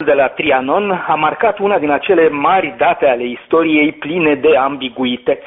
de la Trianon a marcat una din acele mari date ale istoriei pline de ambiguități.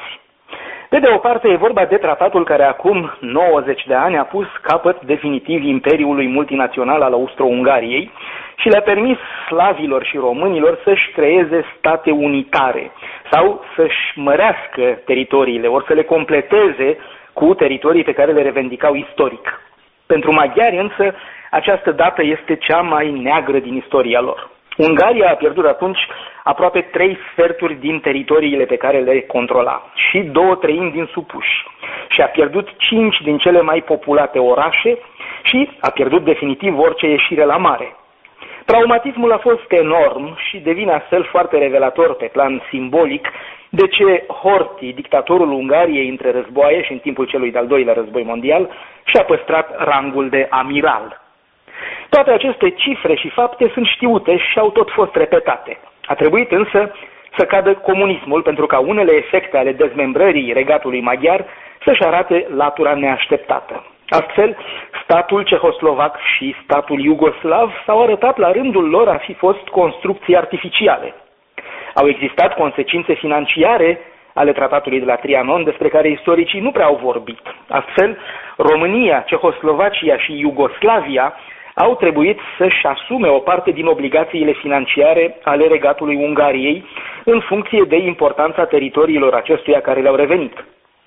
Pe de o parte e vorba de tratatul care acum 90 de ani a pus capăt definitiv imperiului multinațional al Austro-Ungariei și le-a permis slavilor și românilor să-și creeze state unitare sau să-și mărească teritoriile, ori să le completeze cu teritorii pe care le revendicau istoric. Pentru maghiari însă această dată este cea mai neagră din istoria lor. Ungaria a pierdut atunci aproape 3 sferturi din teritoriile pe care le controla și 2/3 din supuși și a pierdut 5 din cele mai populate orașe și a pierdut definitiv orice ieșire la mare. Traumatismul a fost enorm și devine astfel foarte revelator pe plan simbolic de ce Horthy, dictatorul Ungariei între războaie și în timpul celui de-al doilea război mondial, și-a păstrat rangul de amiral. Toate aceste cifre și fapte sunt știute și au tot fost repetate. A trebuit însă să cadă comunismul pentru ca unele efecte ale dezmembrării regatului maghiar să-și arate latura neașteptată. Astfel, statul cehoslovac și statul iugoslav s-au arătat la rândul lor a fi fost construcții artificiale. Au existat consecințe financiare ale tratatului de la Trianon, despre care istoricii nu prea au vorbit. Astfel, România, Cehoslovacia și Iugoslavia au trebuit să-și asume o parte din obligațiile financiare ale regatului Ungariei în funcție de importanța teritoriilor acestuia care le-au revenit.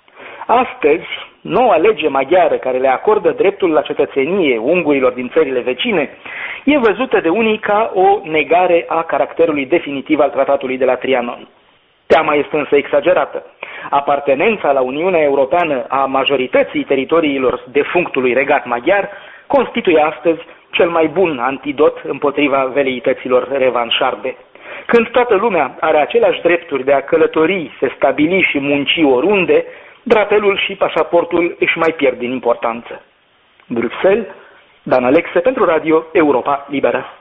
Astăzi, noua lege maghiară care le acordă dreptul la cetățenie ungurilor din țările vecine e văzută de unii ca o negare a caracterului definitiv al tratatului de la Trianon. Teama este însă exagerată. Apartenența la Uniunea Europeană a majorității teritoriilor defunctului regat maghiar constituie astăzi cel mai bun antidot împotriva veleităților revanșarde. Când toată lumea are aceleași drepturi de a călători, se stabili și munci oriunde, drapelul și pașaportul își mai pierd din importanță. Bruxelles, Dan Alexe pentru Radio Europa Liberă.